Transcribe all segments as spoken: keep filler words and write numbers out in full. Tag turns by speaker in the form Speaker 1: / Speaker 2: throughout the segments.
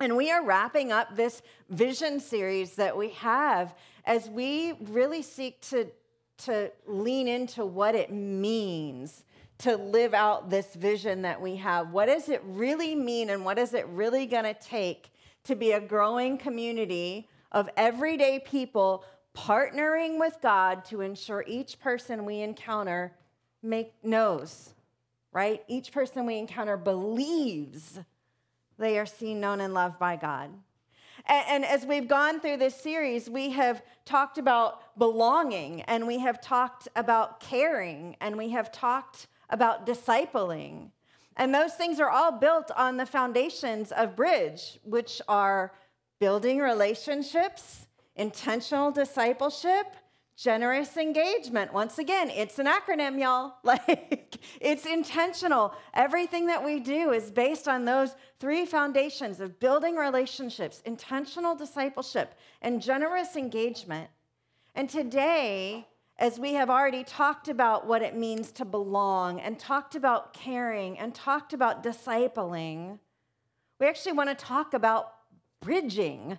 Speaker 1: And we are wrapping up this vision series that we have as we really seek to, to lean into what it means to live out this vision that we have. What does it really mean, and what is it really going to take to be a growing community of everyday people partnering with God to ensure each person we encounter make knows, right? Each person we encounter believes they are seen, known, and loved by God. And, and as we've gone through this series, we have talked about belonging, and we have talked about caring, and we have talked about discipling. And those things are all built on the foundations of Bridge, which are building relationships, intentional discipleship, generous engagement. Once again, it's an acronym, y'all. Like, it's intentional. Everything that we do is based on those three foundations of building relationships, intentional discipleship, and generous engagement. And today, as we have already talked about what it means to belong, and talked about caring, and talked about discipling, we actually want to talk about bridging.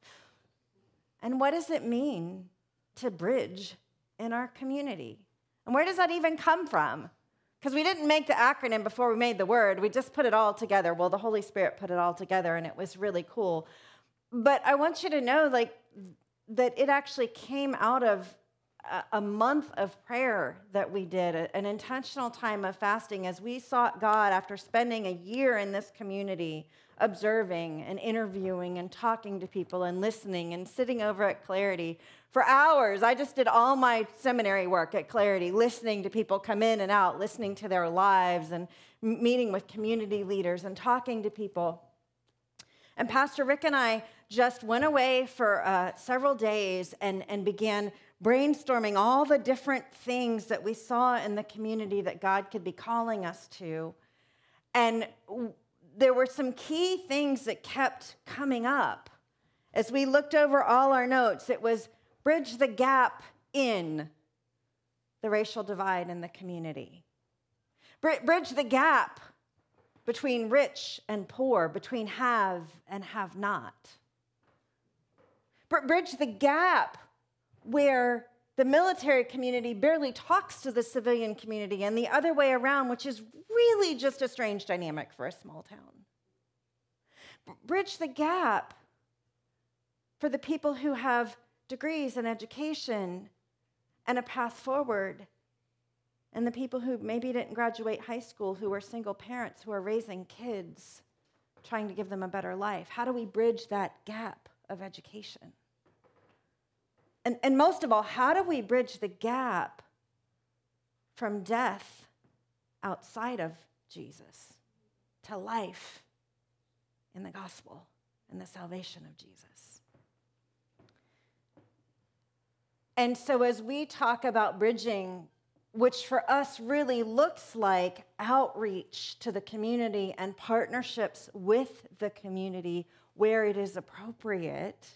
Speaker 1: And what does it mean to bridge in our community? And where does that even come from? Because we didn't make the acronym before we made the word. We just put it all together. Well, the Holy Spirit put it all together, and it was really cool. But I want you to know, like, that it actually came out of a month of prayer that we did, an intentional time of fasting as we sought God after spending a year in this community, observing and interviewing and talking to people and listening and sitting over at Clarity for hours. I just did all my seminary work at Clarity, listening to people come in and out, listening to their lives and meeting with community leaders and talking to people. And Pastor Rick and I just went away for uh, several days and, and began brainstorming all the different things that we saw in the community that God could be calling us to. And there were some key things that kept coming up. As we looked over all our notes, it was bridge the gap in the racial divide in the community. Bridge the gap between rich and poor, between have and have not. Bridge the gap where the military community barely talks to the civilian community, and the other way around, which is really just a strange dynamic for a small town. Bridge the gap for the people who have degrees and education and a path forward, and the people who maybe didn't graduate high school, who are single parents, who are raising kids, trying to give them a better life. How do we bridge that gap of education? And, and most of all, how do we bridge the gap from death outside of Jesus to life in the gospel and the salvation of Jesus? And so as we talk about bridging, which for us really looks like outreach to the community and partnerships with the community where it is appropriate,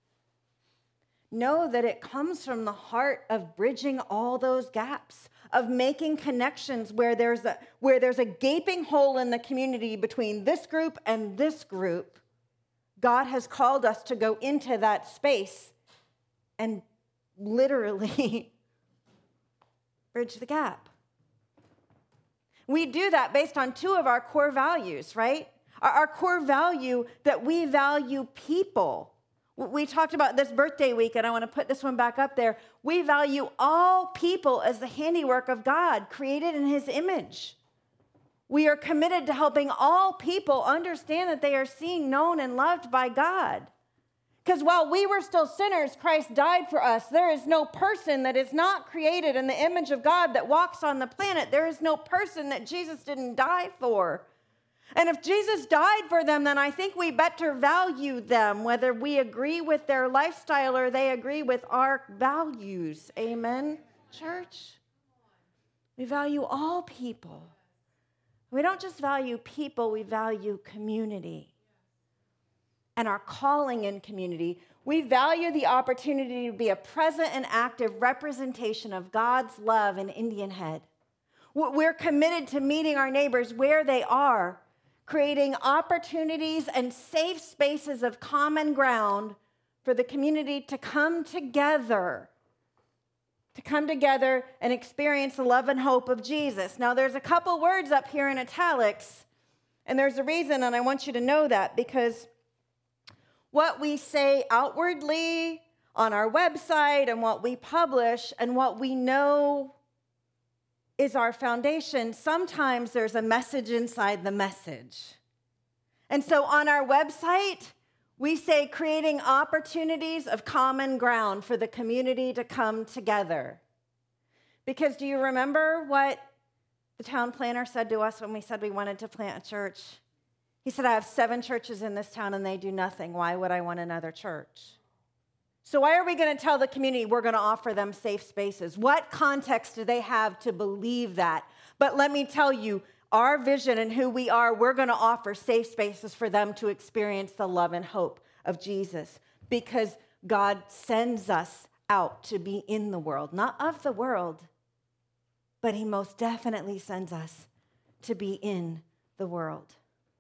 Speaker 1: know that it comes from the heart of bridging all those gaps, of making connections where there's a, where there's a gaping hole in the community between this group and this group. God has called us to go into that space and literally bridge the gap. We do that based on two of our core values, right? Our, our core value that we value people. We talked about this birthday week, and I want to put this one back up there. We value all people as the handiwork of God, created in his image. We are committed to helping all people understand that they are seen, known, and loved by God. Because while we were still sinners, Christ died for us. There is no person that is not created in the image of God that walks on the planet. There is no person that Jesus didn't die for. And if Jesus died for them, then I think we better value them, whether we agree with their lifestyle or they agree with our values. Amen, church? We value all people. We don't just value people, we value community and our calling in community. We value the opportunity to be a present and active representation of God's love in Indian Head. We're committed to meeting our neighbors where they are, creating opportunities and safe spaces of common ground for the community to come together, to come together and experience the love and hope of Jesus. Now, there's a couple words up here in italics, and there's a reason, and I want you to know that, because what we say outwardly on our website and what we publish and what we know is our foundation, sometimes there's a message inside the message. And so on our website, we say creating opportunities of common ground for the community to come together. Because do you remember what the town planner said to us when we said we wanted to plant a church? He said, I have seven churches in this town and they do nothing. Why would I want another church? So why are we going to tell the community we're going to offer them safe spaces? What context do they have to believe that? But let me tell you, our vision and who we are, we're going to offer safe spaces for them to experience the love and hope of Jesus, because God sends us out to be in the world, not of the world, but he most definitely sends us to be in the world.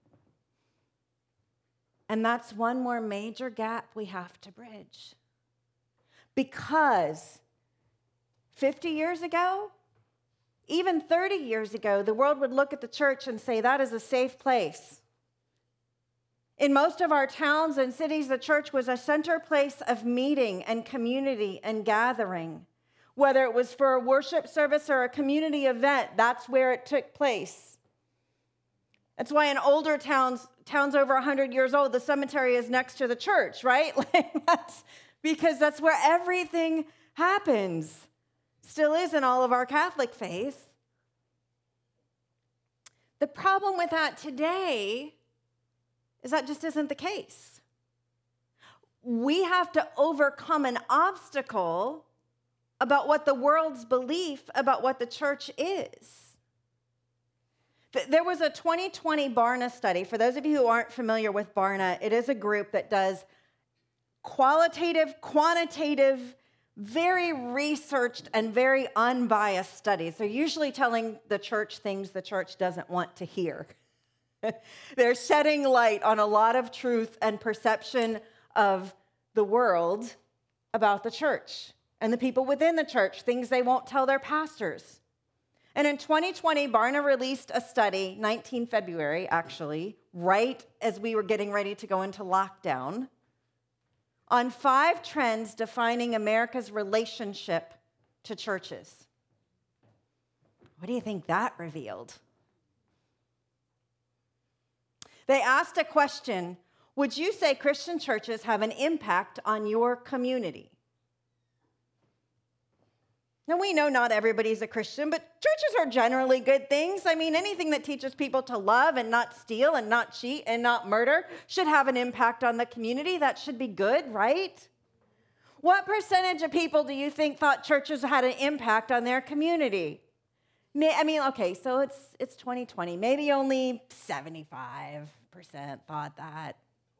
Speaker 1: And that's one more major gap we have to bridge. Because fifty years ago, even thirty years ago, the world would look at the church and say, that is a safe place. In most of our towns and cities, the church was a center place of meeting and community and gathering. Whether it was for a worship service or a community event, that's where it took place. That's why in older towns, towns over one hundred years old, the cemetery is next to the church, right? Like that's because that's where everything happens. Still is in all of our Catholic faith. The problem with that today is that just isn't the case. We have to overcome an obstacle about what the world's belief about what the church is. There was a twenty twenty Barna study. For those of you who aren't familiar with Barna, it is a group that does qualitative, quantitative, very researched, and very unbiased studies. They're usually telling the church things the church doesn't want to hear. They're shedding light on a lot of truth and perception of the world about the church and the people within the church, things they won't tell their pastors. And in twenty twenty, Barna released a study, nineteenth of February, actually, right as we were getting ready to go into lockdown, on five trends defining America's relationship to churches. What do you think that revealed? They asked a question, would you say Christian churches have an impact on your community? Now, we know not everybody's a Christian, but churches are generally good things. I mean, anything that teaches people to love and not steal and not cheat and not murder should have an impact on the community. That should be good, right? What percentage of people do you think thought churches had an impact on their community? I mean, okay, so it's it's twenty twenty. Maybe only seventy-five percent thought that.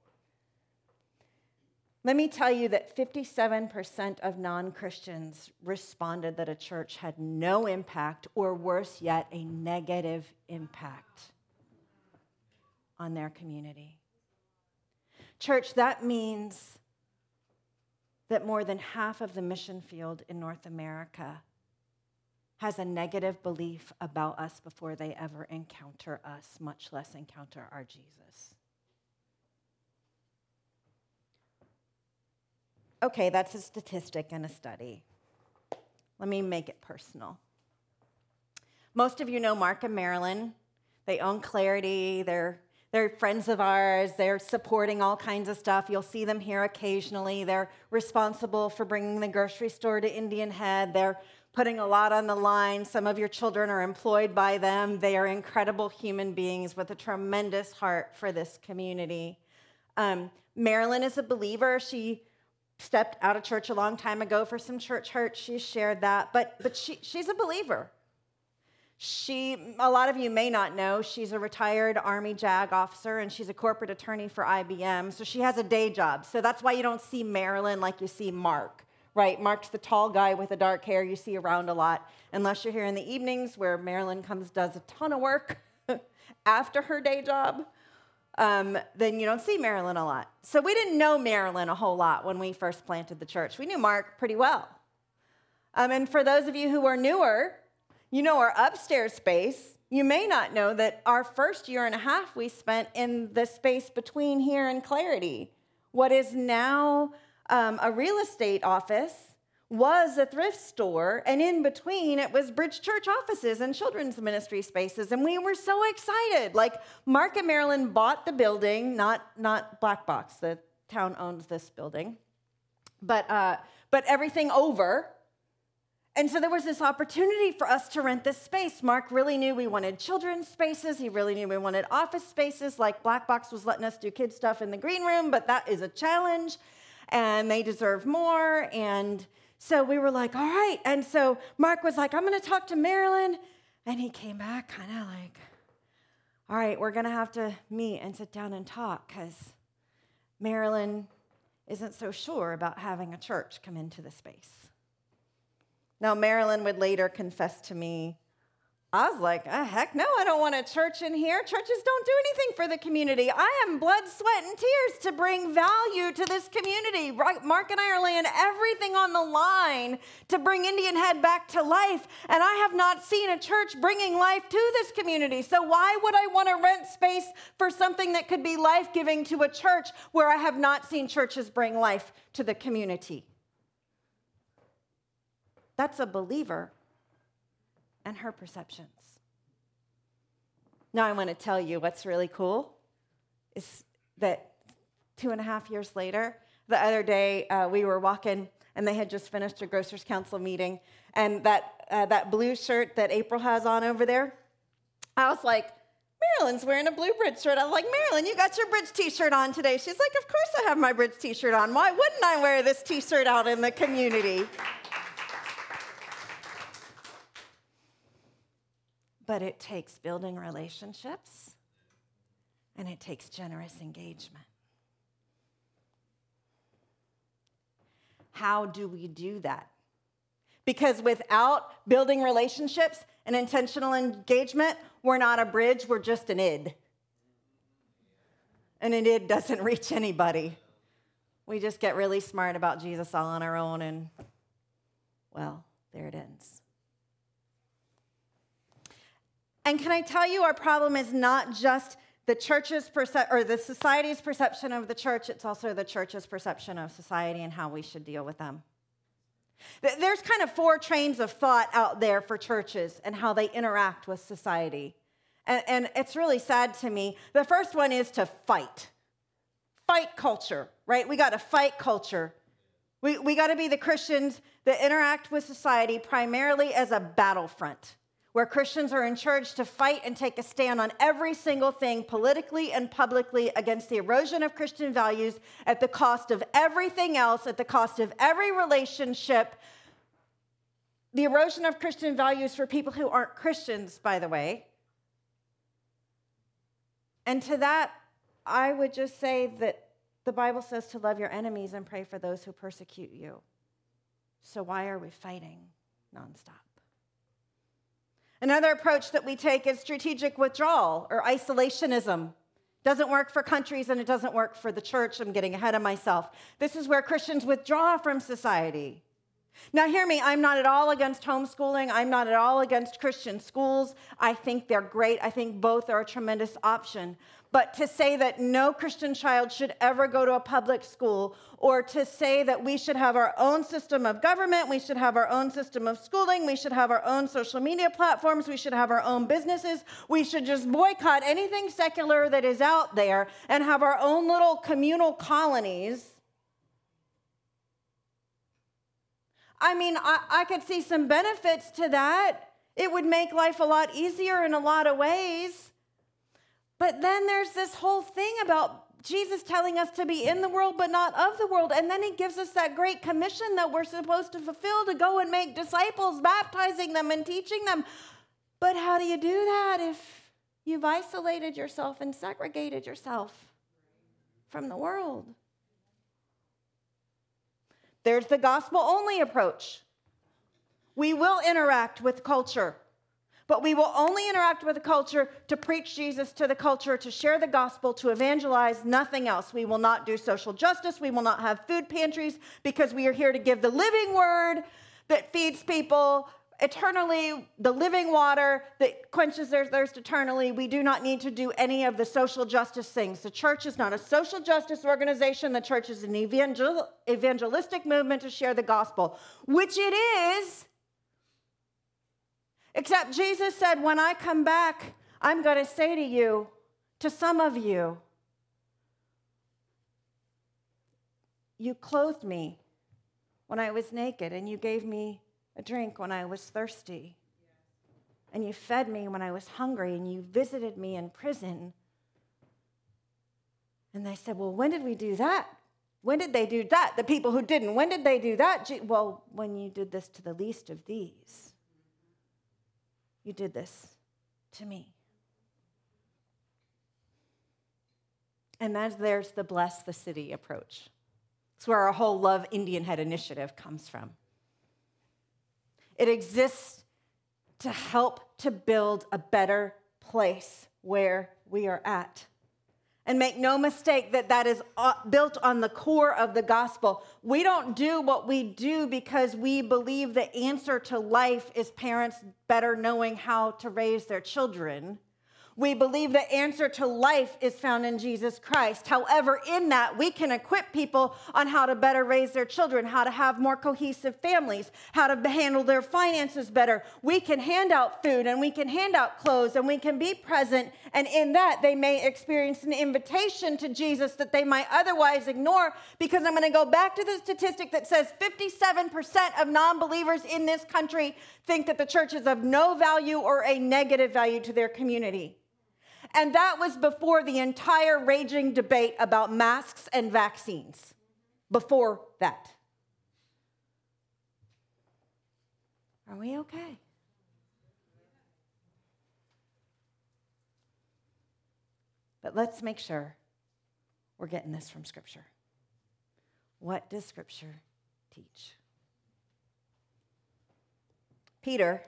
Speaker 1: Let me tell you that fifty-seven percent of non-Christians responded that a church had no impact, or worse yet, a negative impact on their community. Church, that means that more than half of the mission field in North America has a negative belief about us before they ever encounter us, much less encounter our Jesus. Okay, that's a statistic and a study. Let me make it personal. Most of you know Mark and Marilyn. They own Clarity. They're, they're friends of ours. They're supporting all kinds of stuff. You'll see them here occasionally. They're responsible for bringing the grocery store to Indian Head. They're putting a lot on the line. Some of your children are employed by them. They are incredible human beings with a tremendous heart for this community. Um, Marilyn is a believer. She stepped out of church a long time ago for some church hurt. She shared that, but but she she's a believer. She, a lot of you may not know, she's a retired Army JAG officer, and she's a corporate attorney for I B M, so she has a day job. So that's why you don't see Marilyn like you see Mark, right? Mark's the tall guy with the dark hair you see around a lot, unless you're here in the evenings where Marilyn comes, does a ton of work after her day job. um, then you don't see Marilyn a lot. So we didn't know Marilyn a whole lot when we first planted the church. We knew Mark pretty well. Um, and for those of you who are newer, you know our upstairs space. You may not know that our first year and a half we spent in the space between here and Clarity. What is now um, a real estate office was a thrift store, and in between it was Bridge Church offices and children's ministry spaces, and we were so excited. Like, Mark and Marilyn bought the building, not, not Black Box, the town owns this building, but, uh, but everything over. And so there was this opportunity for us to rent this space. Mark really knew we wanted children's spaces. He really knew we wanted office spaces. Like, Black Box was letting us do kid stuff in the green room, but that is a challenge, and they deserve more. And so we were like, all right. And so Mark was like, I'm going to talk to Marilyn. And he came back kind of like, all right, we're going to have to meet and sit down and talk because Marilyn isn't so sure about having a church come into the space. Now, Marilyn would later confess to me, I was like, oh, heck no, I don't want a church in here. Churches don't do anything for the community. I am blood, sweat, and tears to bring value to this community. Right? Mark and I are laying everything on the line to bring Indian Head back to life, and I have not seen a church bringing life to this community. So why would I want to rent space for something that could be life-giving to a church where I have not seen churches bring life to the community? That's a believer and her perceptions. Now I want to tell you what's really cool is that two and a half years later, the other day uh, we were walking and they had just finished a Grocers Council meeting, and that uh, that blue shirt that April has on over there, I was like, Marilyn's wearing a blue Bridge shirt. I was like, Marilyn, you got your Bridge t-shirt on today. She's like, of course I have my Bridge t-shirt on. Why wouldn't I wear this t-shirt out in the community? But it takes building relationships, and it takes generous engagement. How do we do that? Because without building relationships and intentional engagement, we're not a bridge, we're just an id. And an id doesn't reach anybody. We just get really smart about Jesus all on our own, and, well, there it ends. And can I tell you, our problem is not just the church's perce- or the society's perception of the church, it's also the church's perception of society and how we should deal with them. There's kind of four trains of thought out there for churches and how they interact with society. And, and it's really sad to me. The first one is to fight. Fight culture, right? We got to fight culture. We, we got to be the Christians that interact with society primarily as a battlefront, where Christians are encouraged to fight and take a stand on every single thing politically and publicly against the erosion of Christian values at the cost of everything else, at the cost of every relationship. The erosion of Christian values for people who aren't Christians, by the way. And to that, I would just say that the Bible says to love your enemies and pray for those who persecute you. So why are we fighting nonstop? Another approach that we take is strategic withdrawal or isolationism. Doesn't work for countries and it doesn't work for the church. I'm getting ahead of myself. This is where Christians withdraw from society. Now hear me, I'm not at all against homeschooling. I'm not at all against Christian schools. I think they're great. I think both are a tremendous option. But to say that no Christian child should ever go to a public school, or to say that we should have our own system of government, we should have our own system of schooling, we should have our own social media platforms, we should have our own businesses, we should just boycott anything secular that is out there and have our own little communal colonies. I mean, I, I could see some benefits to that. It would make life a lot easier in a lot of ways. But then there's this whole thing about Jesus telling us to be in the world but not of the world. And then he gives us that great commission that we're supposed to fulfill to go and make disciples, baptizing them and teaching them. But how do you do that if you've isolated yourself and segregated yourself from the world? There's the gospel-only approach. We will interact with culture, But we will only interact with the culture to preach Jesus to the culture, to share the gospel, to evangelize, nothing else. We will not do social justice. We will not have food pantries because we are here to give the living word that feeds people eternally, the living water that quenches their thirst eternally. We do not need to do any of the social justice things. The church is not a social justice organization. The church is an evangel- evangelistic movement to share the gospel, which it is. Except Jesus said, when I come back, I'm going to say to you, to some of you, you clothed me when I was naked, and you gave me a drink when I was thirsty, and you fed me when I was hungry, and you visited me in prison. And they said, well, when did we do that? When did they do that? The people who didn't. When did they do that? Well, when you did this to the least of these. You did this to me. And then there's the bless the city approach. It's where our whole Love Indian Head initiative comes from. It exists to help to build a better place where we are at. And make no mistake that that is built on the core of the gospel. We don't do what we do because we believe the answer to life is parents better knowing how to raise their children. We believe the answer to life is found in Jesus Christ. However, in that, we can equip people on how to better raise their children, how to have more cohesive families, how to handle their finances better. We can hand out food, and we can hand out clothes, and we can be present. And in that, they may experience an invitation to Jesus that they might otherwise ignore, because I'm going to go back to the statistic that says fifty-seven percent of non-believers in this country think that the church is of no value or a negative value to their community. And that was before the entire raging debate about masks and vaccines. Before that. Are we okay? But let's make sure we're getting this from Scripture. What does Scripture teach? Peter,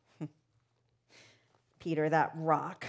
Speaker 1: Peter, that rock.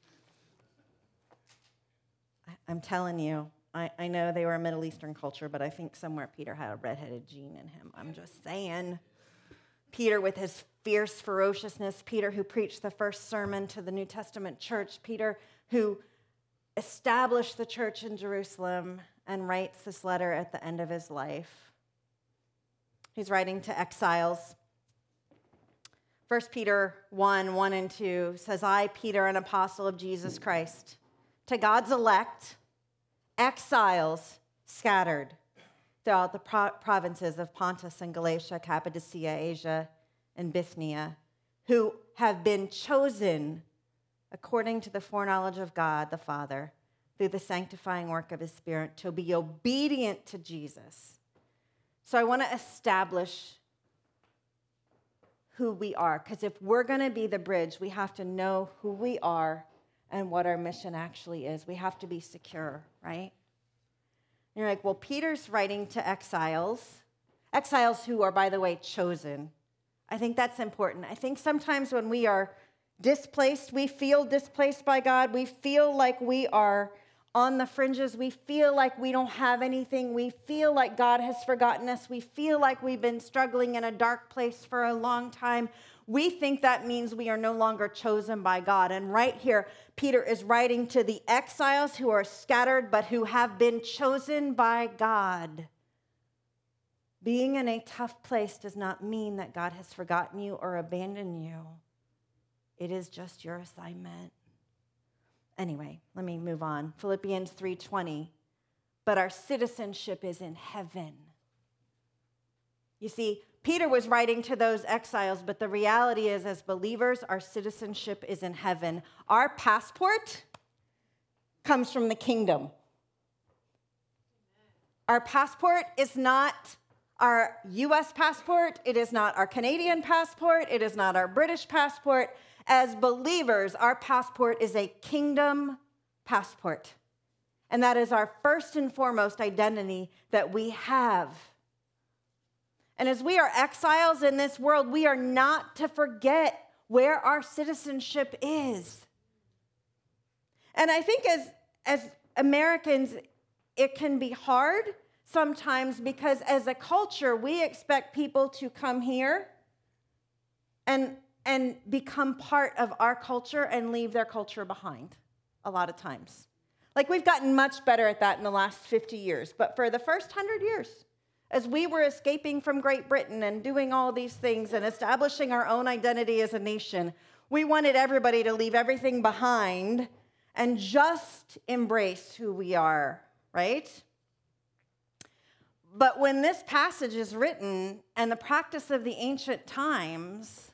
Speaker 1: I'm telling you, I, I know they were a Middle Eastern culture, but I think somewhere Peter had a redheaded gene in him. I'm just saying. Peter with his fierce ferociousness, Peter who preached the first sermon to the New Testament church, Peter who established the church in Jerusalem and writes this letter at the end of his life. He's writing to exiles. First Peter one, one and two says, I, Peter, an apostle of Jesus Christ, to God's elect, exiles scattered throughout the pro- provinces of Pontus and Galatia, Cappadocia, Asia, and Bithynia, who have been chosen according to the foreknowledge of God the Father, through the sanctifying work of his Spirit, to be obedient to Jesus. So I want to establish who we are, because if we're going to be the bridge, we have to know who we are and what our mission actually is. We have to be secure, right? And you're like, well, Peter's writing to exiles, exiles who are, by the way, chosen. I think that's important. I think sometimes when we are displaced, we feel displaced by God. We feel like we are on the fringes. We feel like we don't have anything. We feel like God has forgotten us. We feel like we've been struggling in a dark place for a long time. We think that means we are no longer chosen by God. And right here, Peter is writing to the exiles who are scattered, but who have been chosen by God. Being in a tough place does not mean that God has forgotten you or abandoned you. It is just your assignment. Anyway, let me move on. Philippians three twenty. But our citizenship is in heaven. You see, Peter was writing to those exiles, but the reality is, as believers, our citizenship is in heaven. Our passport comes from the kingdom. Our passport is not our U S passport. It is not our Canadian passport. It is not our British passport. As believers, our passport is a kingdom passport. And that is our first and foremost identity that we have. And as we are exiles in this world, we are not to forget where our citizenship is. And I think as, as Americans, it can be hard sometimes because as a culture, we expect people to come here and, and become part of our culture and leave their culture behind a lot of times. Like, we've gotten much better at that in the last fifty years. But for the first hundred years, as we were escaping from Great Britain and doing all these things and establishing our own identity as a nation, we wanted everybody to leave everything behind and just embrace who we are, right? But when this passage is written and the practice of the ancient times,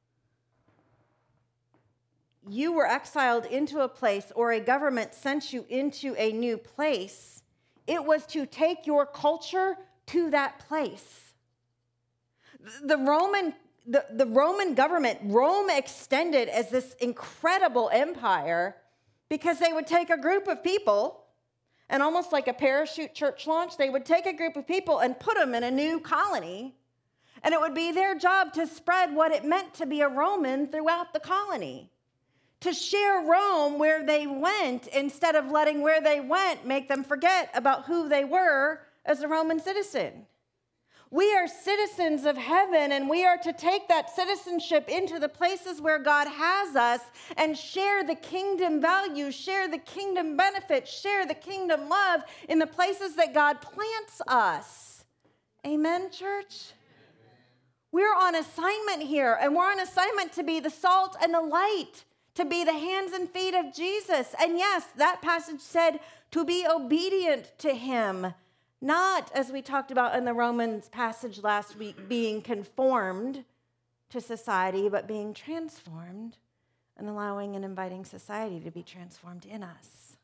Speaker 1: you were exiled into a place or a government sent you into a new place, it was to take your culture to that place. The Roman, the, the Roman government, Rome extended as this incredible empire because they would take a group of people, and almost like a parachute church launch, they would take a group of people and put them in a new colony, and it would be their job to spread what it meant to be a Roman throughout the colony. To share Rome where they went instead of letting where they went make them forget about who they were as a Roman citizen. We are citizens of heaven, and we are to take that citizenship into the places where God has us and share the kingdom values, share the kingdom benefits, share the kingdom love in the places that God plants us. Amen, church? We're on assignment here, and we're on assignment to be the salt and the light, to be the hands and feet of Jesus. And yes, that passage said to be obedient to him, not, as we talked about in the Romans passage last week, being conformed to society, but being transformed and allowing and inviting society to be transformed in us.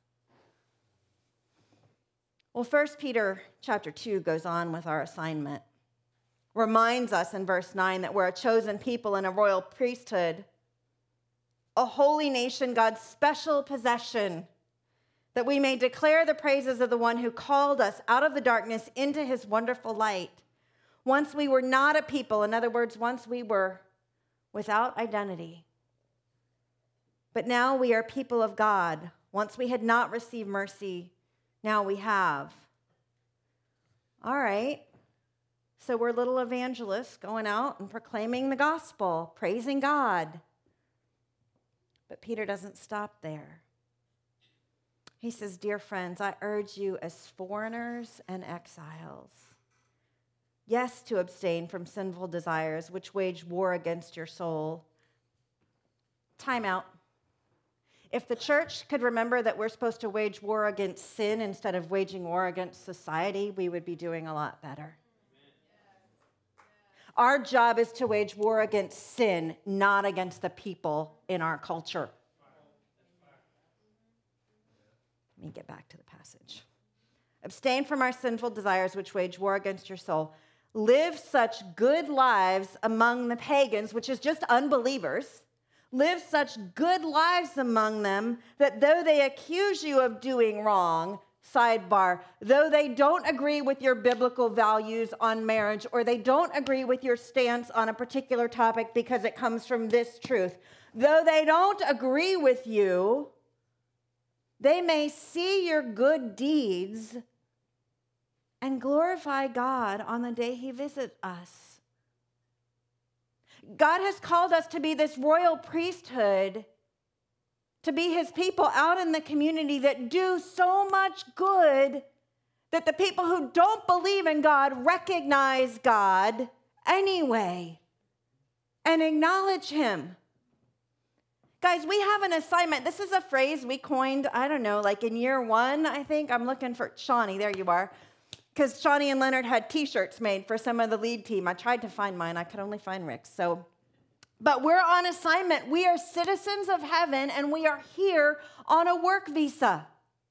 Speaker 1: Well, First Peter chapter two goes on with our assignment. Reminds us in verse nine that we're a chosen people and a royal priesthood, a holy nation, God's special possession, that we may declare the praises of the one who called us out of the darkness into his wonderful light. Once we were not a people, in other words, once we were without identity. But now we are people of God. Once we had not received mercy, now we have. All right. So we're little evangelists going out and proclaiming the gospel, praising God. But Peter doesn't stop there. He says, dear friends, I urge you as foreigners and exiles, yes, to abstain from sinful desires which wage war against your soul. Time out. If the church could remember that we're supposed to wage war against sin instead of waging war against society, we would be doing a lot better. Our job is to wage war against sin, not against the people in our culture. Let me get back to the passage. Abstain from our sinful desires which wage war against your soul. Live such good lives among the pagans, which is just unbelievers. Live such good lives among them that though they accuse you of doing wrong, sidebar, though they don't agree with your biblical values on marriage, or they don't agree with your stance on a particular topic because it comes from this truth, though they don't agree with you, they may see your good deeds and glorify God on the day he visits us. God has called us to be this royal priesthood, to be his people out in the community that do so much good that the people who don't believe in God recognize God anyway and acknowledge him. Guys, we have an assignment. This is a phrase we coined, I don't know, like in year one, I think. I'm looking for Shawnee. There you are. Because Shawnee and Leonard had T-shirts made for some of the lead team. I tried to find mine. I could only find Rick's. So, but we're on assignment. We are citizens of heaven, and we are here on a work visa.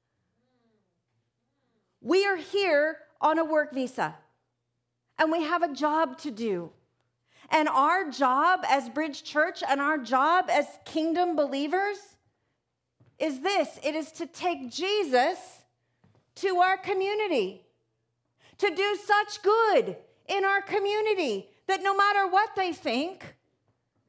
Speaker 1: We are here on a work visa, and we have a job to do. And our job as Bridge Church and our job as kingdom believers is this. It is to take Jesus to our community, to do such good in our community that no matter what they think,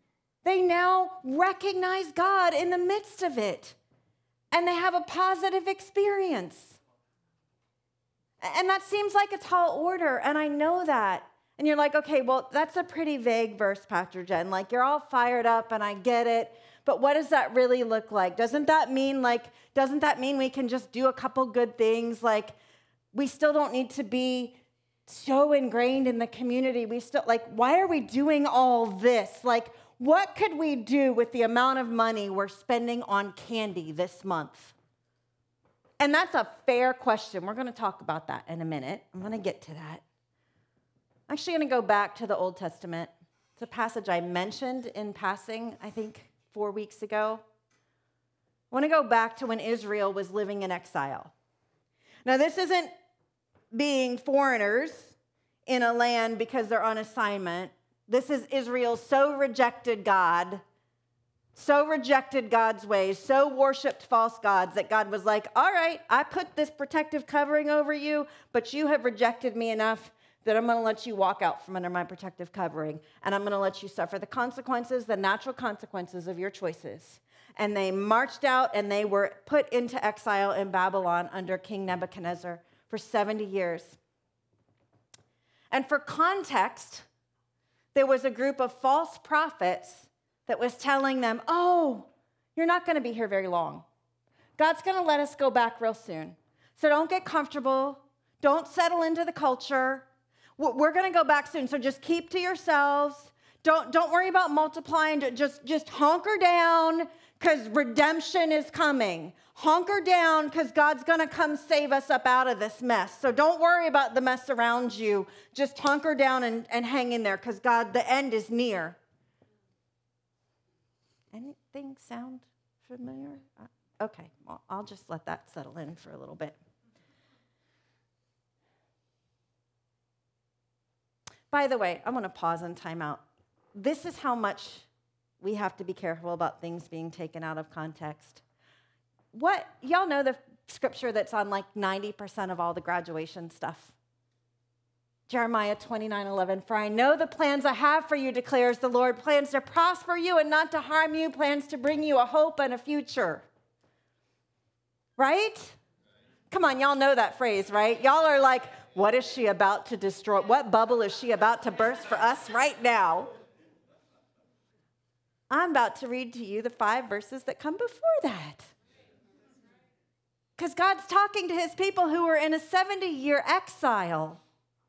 Speaker 1: They now recognize God in the midst of it, and they have a positive experience. And that seems like a tall order, and I know that. And you're like, okay, well, that's a pretty vague verse, Pastor Jen. Like, you're all fired up, and I get it. But what does that really look like? Doesn't that mean, like, doesn't that mean we can just do a couple good things? Like, we still don't need to be so ingrained in the community. We still, like, why are we doing all this? Like, what could we do with the amount of money we're spending on candy this month? And that's a fair question. We're going to talk about that in a minute. I'm going to get to that. I'm actually going to go back to the Old Testament. It's a passage I mentioned in passing, I think, four weeks ago. I want to go back to when Israel was living in exile. Now, this isn't being foreigners in a land because they're on assignment. This is Israel so rejected God, so rejected God's ways, so worshiped false gods that God was like, all right, I put this protective covering over you, but you have rejected me enough that I'm going to let you walk out from under my protective covering, and I'm going to let you suffer the consequences, the natural consequences of your choices. And they marched out, and they were put into exile in Babylon under King Nebuchadnezzar for seventy years. And for context, there was a group of false prophets that was telling them, oh, you're not going to be here very long. God's going to let us go back real soon. So don't get comfortable. Don't settle into the culture. We're going to go back soon, so just keep to yourselves. Don't, don't worry about multiplying. Just, just hunker down because redemption is coming. Hunker down because God's going to come save us up out of this mess. So don't worry about the mess around you. Just hunker down and, and hang in there because God, the end is near. Anything sound familiar? Okay, well, I'll just let that settle in for a little bit. By the way, I'm going to pause and time out. This is how much we have to be careful about things being taken out of context. What, y'all know the scripture that's on like ninety percent of all the graduation stuff? Jeremiah twenty-nine eleven, for I know the plans I have for you, declares the Lord, plans to prosper you and not to harm you, plans to bring you a hope and a future. Right? Come on, y'all know that phrase, right? Y'all are like, what is she about to destroy? What bubble is she about to burst for us right now? I'm about to read to you the five verses that come before that. Because God's talking to his people who were in a seventy-year exile.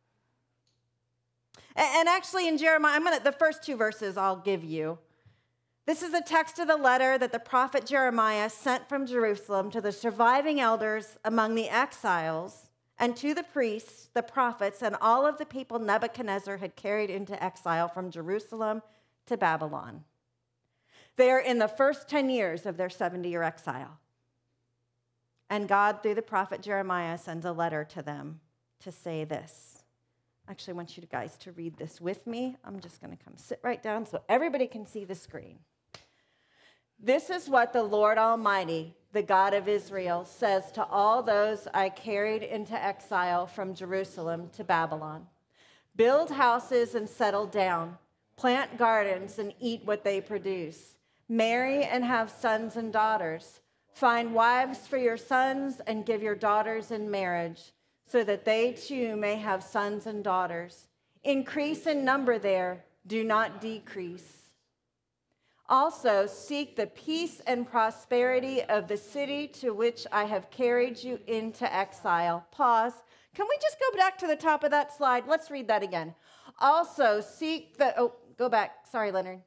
Speaker 1: And actually in Jeremiah, I'm gonna, the first two verses I'll give you. This is the text of the letter that the prophet Jeremiah sent from Jerusalem to the surviving elders among the exiles and to the priests, the prophets, and all of the people Nebuchadnezzar had carried into exile from Jerusalem to Babylon. They are in the first ten years of their seventy-year exile. And God, through the prophet Jeremiah, sends a letter to them to say this. Actually, I want you guys to read this with me. I'm just going to come sit right down so everybody can see the screen. This is what the Lord Almighty, the God of Israel, says to all those I carried into exile from Jerusalem to Babylon. Build houses and settle down. Plant gardens and eat what they produce. Marry and have sons and daughters. Find wives for your sons and give your daughters in marriage, so that they too may have sons and daughters. Increase in number there, do not decrease. Also, seek the peace and prosperity of the city to which I have carried you into exile. Pause. Can we just go back to the top of that slide? Let's read that again. Also, seek the, oh, go back. Sorry, Leonard.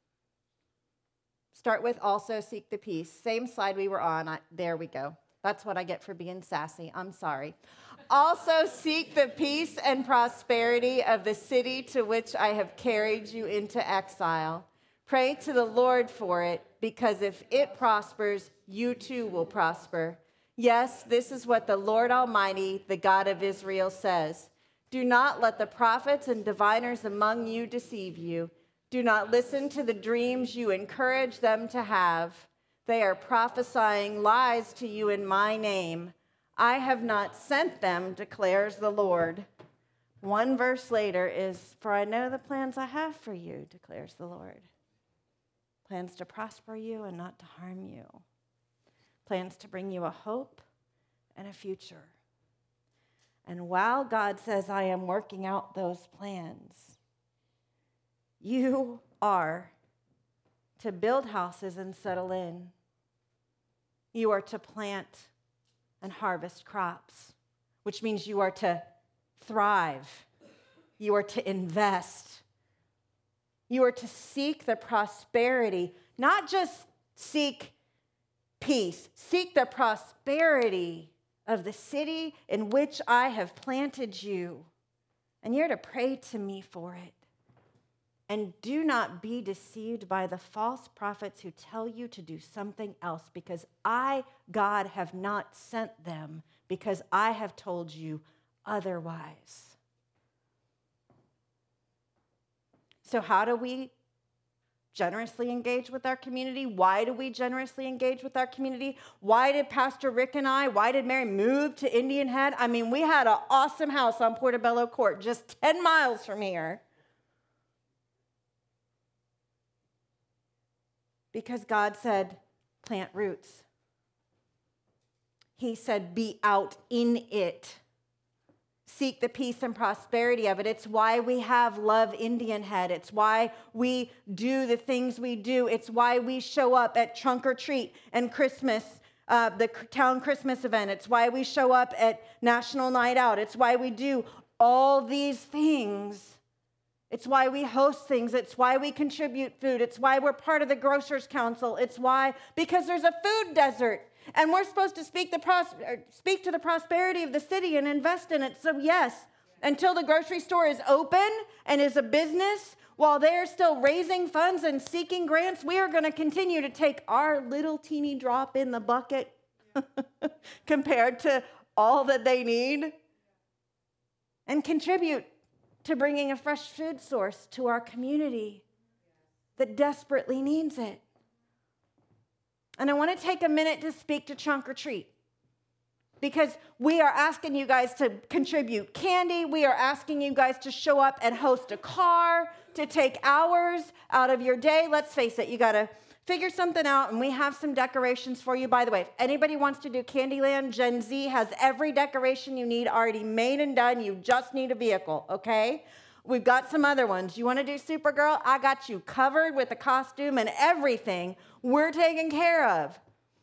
Speaker 1: Start with also seek the peace. Same slide we were on. I, there we go. That's what I get for being sassy. I'm sorry. Also seek the peace and prosperity of the city to which I have carried you into exile. Pray to the Lord for it, because if it prospers, you too will prosper. Yes, this is what the Lord Almighty, the God of Israel, says. Do not let the prophets and diviners among you deceive you. Do not listen to the dreams you encourage them to have. They are prophesying lies to you in my name. I have not sent them, declares the Lord. One verse later is, for I know the plans I have for you, declares the Lord. plans to prosper you and not to harm you, plans to bring you a hope and a future. And while God says, I am working out those plans, you are to build houses and settle in. You are to plant and harvest crops, which means you are to thrive. You are to invest. You are to seek the prosperity, not just seek peace, seek the prosperity of the city in which I have planted you. And you're to pray to me for it. And do not be deceived by the false prophets who tell you to do something else, because I, God, have not sent them, because I have told you otherwise. So how do we generously engage with our community? Why do we generously engage with our community? Why did Pastor Rick and I, why did Mary move to Indian Head? I mean, we had an awesome house on Portobello Court, just ten miles from here. Because God said, plant roots. He said, be out in it. Seek the peace and prosperity of it. It's why we have Love Indian Head. It's why we do the things we do. It's why we show up at Trunk or Treat and Christmas, uh, the town Christmas event. It's why we show up at National Night Out. It's why we do all these things. It's why we host things. It's why we contribute food. It's why we're part of the Grocers Council. It's why, because there's a food desert. And we're supposed to speak, the pros- speak to the prosperity of the city and invest in it. So yes, until the grocery store is open and is a business, while they're still raising funds and seeking grants, we are going to continue to take our little teeny drop in the bucket compared to all that they need and contribute to bringing a fresh food source to our community that desperately needs it. And I want to take a minute to speak to Trunk or Treat, because we are asking you guys to contribute candy. We are asking you guys to show up and host a car, to take hours out of your day. Let's face it, you got to figure something out, and we have some decorations for you. By the way, if anybody wants to do Candyland, Gen Z has every decoration you need already made and done. You just need a vehicle, okay? We've got some other ones. You want to do Supergirl? I got you covered with the costume and everything. We're taken care of.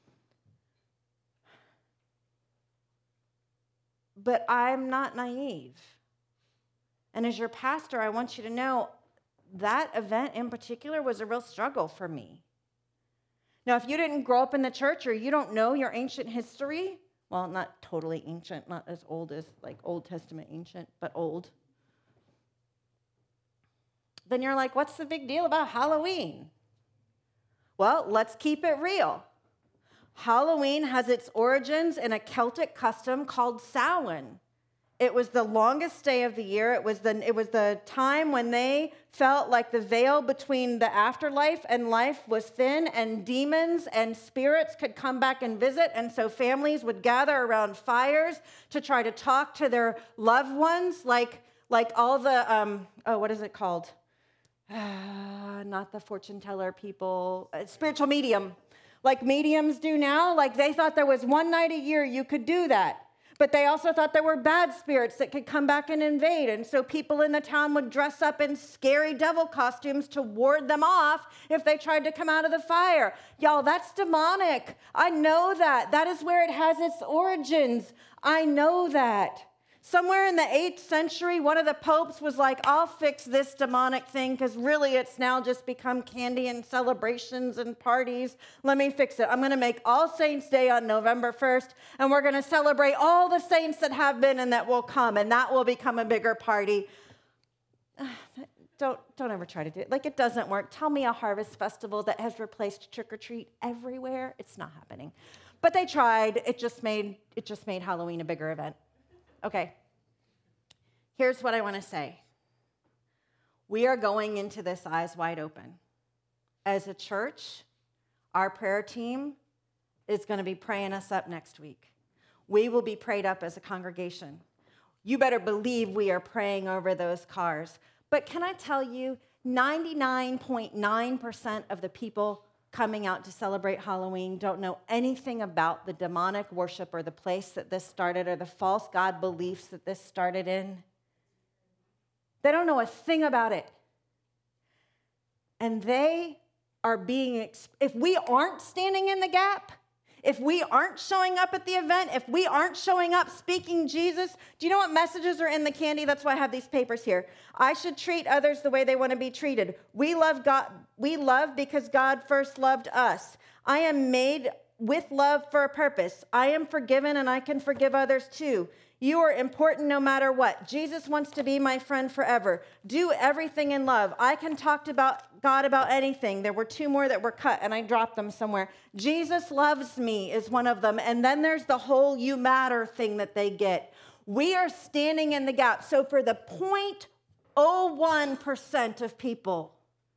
Speaker 1: But I'm not naive. And as your pastor, I want you to know that event in particular was a real struggle for me. Now, if you didn't grow up in the church or you don't know your ancient history, well, not totally ancient, not as old as like Old Testament ancient, but old, then you're like, what's the big deal about Halloween? Well, let's keep it real. Halloween has its origins in a Celtic custom called Samhain. It was the longest day of the year. It was the, it was the time when they felt like the veil between the afterlife and life was thin, and demons and spirits could come back and visit. And so families would gather around fires to try to talk to their loved ones, like, like all the, um, oh, what is it called? Uh, not the fortune teller people, uh, spiritual medium. Like mediums do now. Like they thought there was one night a year you could do that. But they also thought there were bad spirits that could come back and invade. And so people in the town would dress up in scary devil costumes to ward them off if they tried to come out of the fire. Y'all, that's demonic. I know that. That is where it has its origins. I know that. Somewhere in the eighth century, one of the popes was like, I'll fix this demonic thing because really it's now just become candy and celebrations and parties. Let me fix it. I'm going to make All Saints Day on November first, and we're going to celebrate all the saints that have been and that will come, and that will become a bigger party. Don't, don't ever try to do it. Like, it doesn't work. Tell me a harvest festival that has replaced trick-or-treat everywhere. It's not happening. But they tried. It just made, it just made Halloween a bigger event. Okay, here's what I want to say. We are going into this eyes wide open. As a church, our prayer team is going to be praying us up next week. We will be prayed up as a congregation. You better believe we are praying over those cars. But can I tell you, ninety-nine point nine percent of the people coming out to celebrate Halloween don't know anything about the demonic worship or the place that this started or the false god beliefs that this started in. They don't know a thing about it. And they are being, if we aren't standing in the gap, if we aren't showing up at the event, if we aren't showing up speaking Jesus, do you know what messages are in the candy? That's why I have these papers here. I should treat others the way they want to be treated. We love God. We love because God first loved us. I am made with love for a purpose. I am forgiven and I can forgive others too. You are important no matter what. Jesus wants to be my friend forever. Do everything in love. I can talk about God about anything. There were two more that were cut, and I dropped them somewhere. Jesus loves me is one of them. And then there's the whole you matter thing that they get. We are standing in the gap. So for the zero point zero one percent of people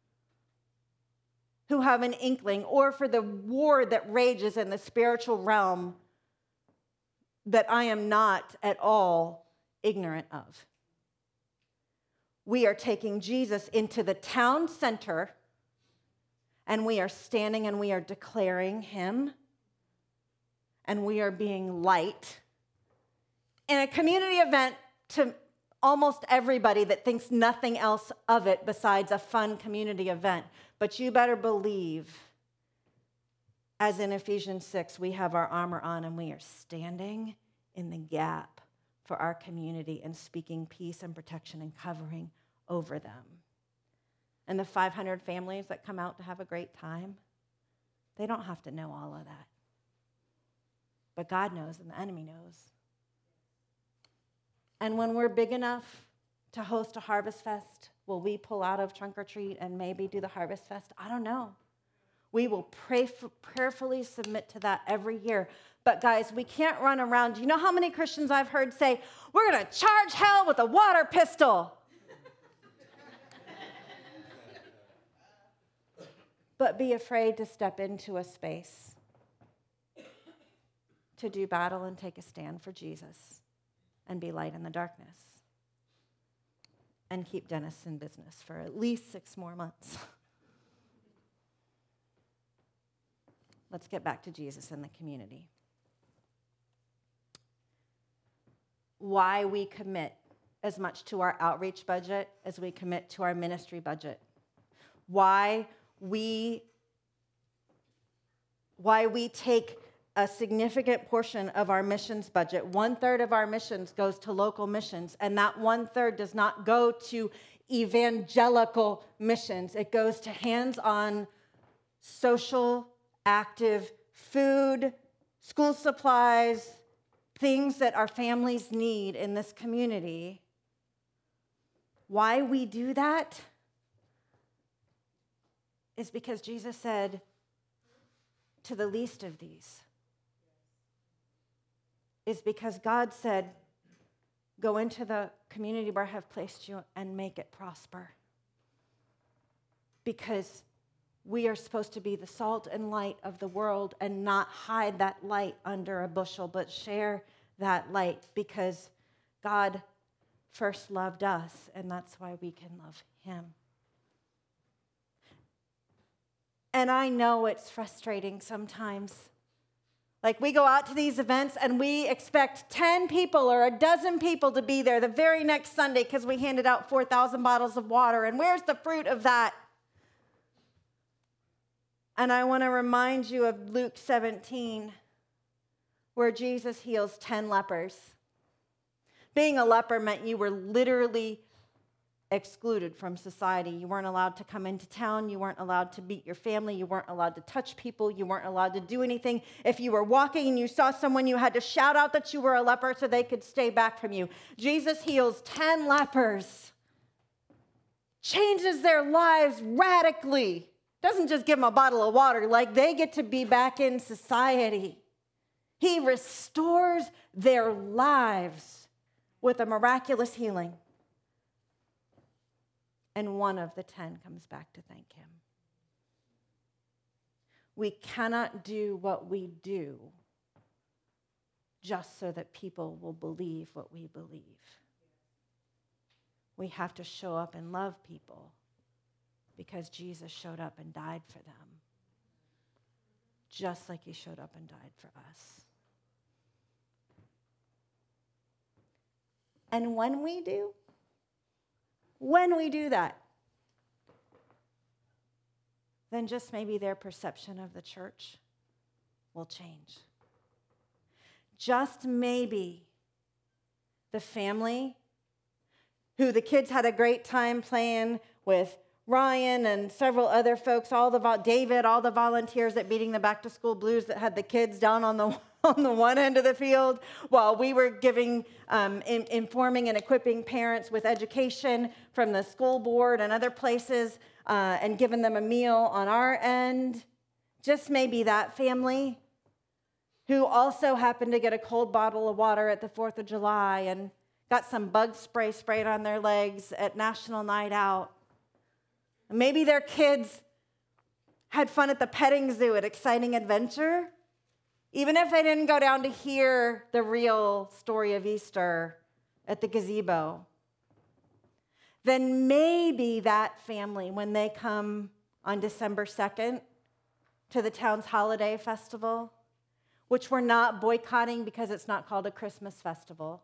Speaker 1: who have an inkling, or for the war that rages in the spiritual realm that I am not at all ignorant of. We are taking Jesus into the town center, and we are standing and we are declaring him, and we are being light in a community event to almost everybody that thinks nothing else of it besides a fun community event. But you better believe, as in Ephesians six, we have our armor on and we are standing in the gap for our community and speaking peace and protection and covering over them. And the five hundred families that come out to have a great time, they don't have to know all of that. But God knows and the enemy knows. And when we're big enough to host a Harvest Fest, will we pull out of Trunk or Treat and maybe do the Harvest Fest? I don't know. We will pray for, prayerfully submit to that every year. But guys, we can't run around. Do you know how many Christians I've heard say, we're going to charge hell with a water pistol? But be afraid to step into a space to do battle and take a stand for Jesus and be light in the darkness and keep Dennis in business for at least six more months. Let's get back to Jesus and the community. Why we commit as much to our outreach budget as we commit to our ministry budget. Why we, why we take a significant portion of our missions budget. One third of our missions goes to local missions, and that one third does not go to evangelical missions. It goes to hands-on, social, active food, school supplies, things that our families need in this community. Why we do that is because Jesus said, to the least of these, is because God said, go into the community where I have placed you and make it prosper. Because we are supposed to be the salt and light of the world and not hide that light under a bushel, but share that light because God first loved us, and that's why we can love him. And I know it's frustrating sometimes. Like we go out to these events and we expect ten people or a dozen people to be there the very next Sunday because we handed out four thousand bottles of water. And where's the fruit of that? And I want to remind you of Luke seventeen, where Jesus heals ten lepers. Being a leper meant you were literally excluded from society. You weren't allowed to come into town. You weren't allowed to meet your family. You weren't allowed to touch people. You weren't allowed to do anything. If you were walking and you saw someone, you had to shout out that you were a leper so they could stay back from you. Jesus heals ten lepers, changes their lives radically. Doesn't just give them a bottle of water, like they get to be back in society. He restores their lives with a miraculous healing. And one of the ten comes back to thank him. We cannot do what we do just so that people will believe what we believe. We have to show up and love people because Jesus showed up and died for them, just like he showed up and died for us. And when we do, when we do that, then just maybe their perception of the church will change. Just maybe the family who the kids had a great time playing with Ryan and several other folks, all the vo- David, all the volunteers at Beating the Back to School Blues that had the kids down on the on the one end of the field, while we were giving, um, in, informing and equipping parents with education from the school board and other places, uh, and giving them a meal on our end. Just maybe that family who also happened to get a cold bottle of water at the fourth of July and got some bug spray sprayed on their legs at National Night Out. Maybe their kids had fun at the petting zoo at Exciting Adventure, even if they didn't go down to hear the real story of Easter at the gazebo. Then maybe that family, when they come on December second to the town's holiday festival, which we're not boycotting because it's not called a Christmas festival,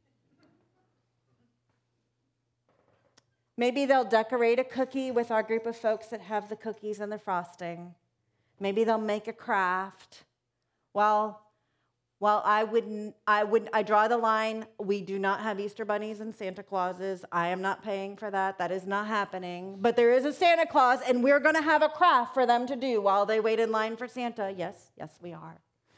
Speaker 1: maybe they'll decorate a cookie with our group of folks that have the cookies and the frosting. Maybe they'll make a craft. Well, while I wouldn't, I would, I draw the line. We do not have Easter bunnies and Santa Clauses. I am not paying for that. That is not happening. But there is a Santa Claus, and we're going to have a craft for them to do while they wait in line for Santa. Yes, yes, we are.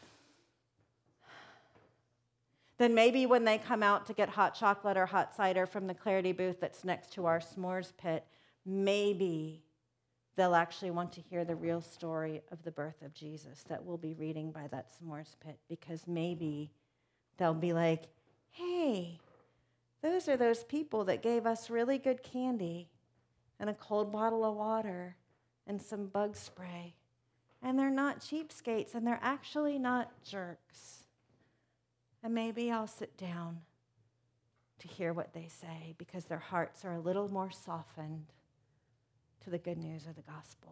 Speaker 1: Then maybe when they come out to get hot chocolate or hot cider from the Clarity booth that's next to our s'mores pit, maybe they'll actually want to hear the real story of the birth of Jesus that we'll be reading by that s'mores pit, because maybe they'll be like, hey, those are those people that gave us really good candy and a cold bottle of water and some bug spray. And they're not cheapskates, and they're actually not jerks. And maybe I'll sit down to hear what they say, because their hearts are a little more softened to the good news of the gospel.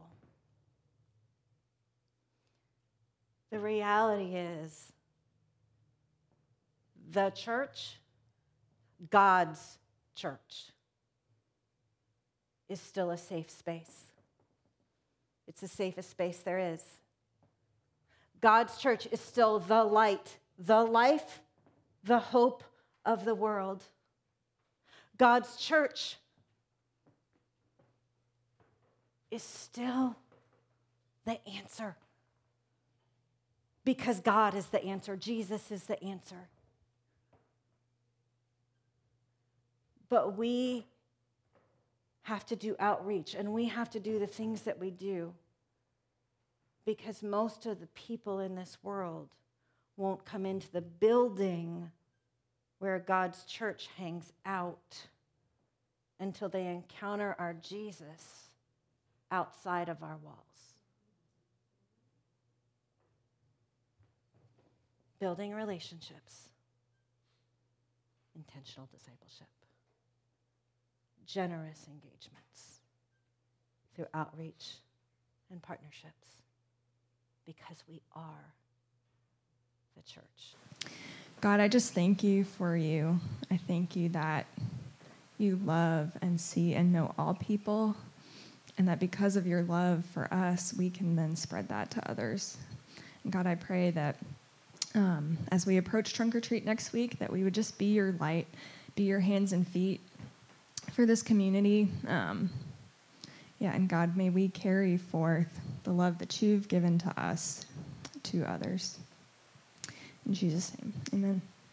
Speaker 1: The reality is, the church, God's church, is still a safe space. It's the safest space there is. God's church is still the light, the life, the hope of the world. God's church is still the answer, because God is the answer. Jesus is the answer. But we have to do outreach, and we have to do the things that we do, because most of the people in this world won't come into the building where God's church hangs out until they encounter our Jesus outside of our walls. Building relationships, intentional discipleship, generous engagements through outreach and partnerships, because we are the church.
Speaker 2: God, I just thank you for you. I thank you that you love and see and know all people, and that because of your love for us, we can then spread that to others. And God, I pray that um, as we approach Trunk or Treat next week, that we would just be your light, be your hands and feet for this community. Um, yeah, and God, may we carry forth the love that you've given to us to others. In Jesus' name, amen.